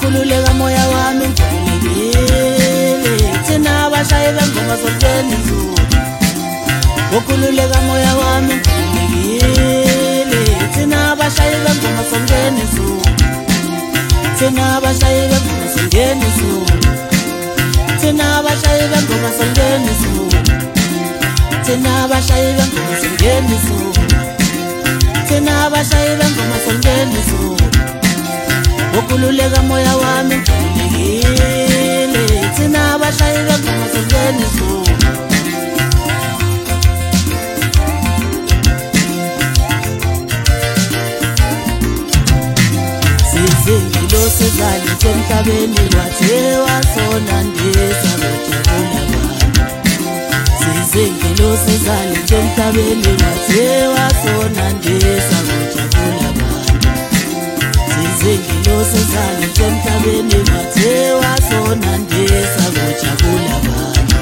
Ukhululeka moya wami ngikhululekile thina abashayi bengoma sonkeni izulu Ukhululeka moya wami ngikhululekile thina abashayi bengoma sonkeni izulu Thina abashayi bengoma sonkeni izulu Thina abashayi bengoma sonkeni izulu Thina abashayi bengoma sonkeni izulu Thina abashayi bengoma sonkeni izulu Ukhululeka moya wami ngikhululekile thina abashayi bengoma sonkeni izulu Sizingilo sizali emhlabeni wathiwa sona ndisabejabula bani Sizingilo sizali emhlabeni wathiwa sona ndisabejabula bani Sizingilo sizali emhlabeni wathiwa sona ndisabejabula bani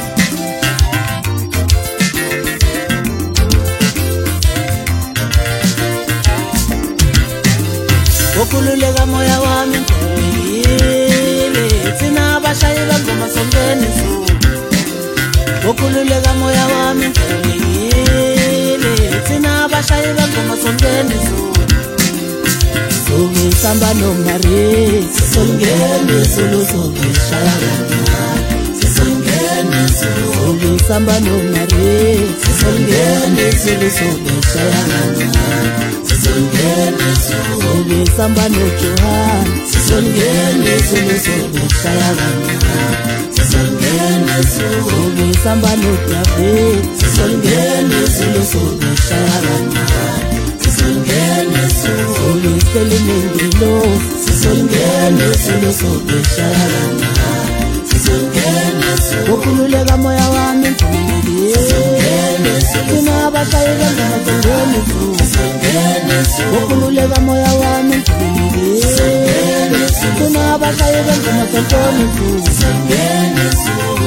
Ukhululeka moya wami ngikhululekile thina abashayi bengoma sonkeni izulu Ukhululeka moya wami ngikhululekile thina abashayi bengoma sonkeni izulu Sisamba nomari sisongeni izulu songishaya Sisongeni izulu Sisamba nomari sisongeni izulu songishaya Sisongeni izulu Samba no Johan Sisongeni izulu songishaya Sisongeni izulu Samba no David Sisongeni izulu songishaya Sisongeni izulu Selimengilo Sisongeni izulu songishaya Sisongeni izulu Ukhululeka moya wami ngikhululekile thina abashayi bengoma sonkeni izulu Ukhululeka moya wami ngikhululekile thina abashayi bengoma sonkeni izulu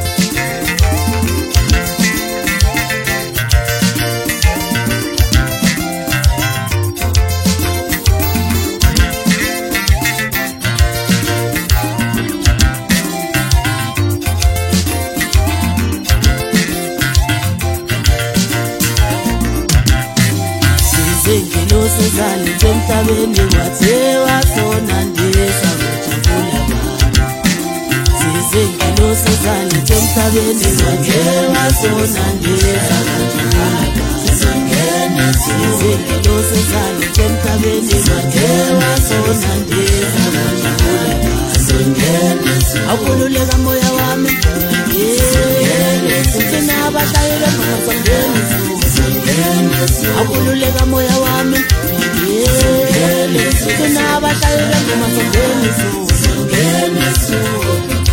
Sizingilo sizali emhlabeni wathiwa sona ndisabejabula bani Sizingilo sizali emhlabeni wathiwa sona ndisabejabula bani Sizingilo sizali emhlabeni wathiwa sona ndisabejabula bani Ukhululeka moya wami ngikhululekile thina abashayi bengoma sonkeni izulu Ukhululeka moya wami ngikhululekile thina abashayi bengoma sonkeni izulu Sisongeni izulu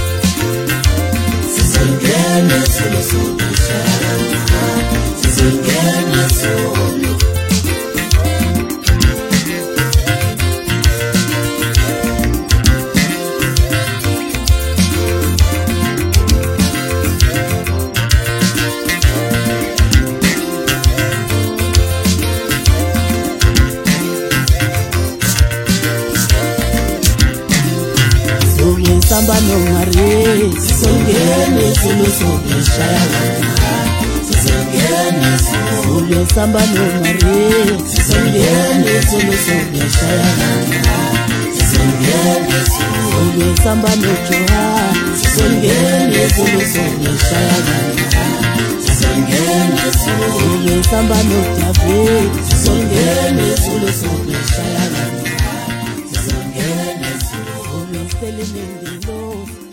Sisongeni izulu Sisongeni izulu Samba nomari Sisongeni izulu songishaya Sisongeni izulu Samba nomari Sisongeni izulu songishaya Sisongeni izulu Samba no Johan Sisongeni izulu songishaya Sisongeni izulu Samba no David Sisongeni izulu songishaya Sisongeni izulu Selimengilo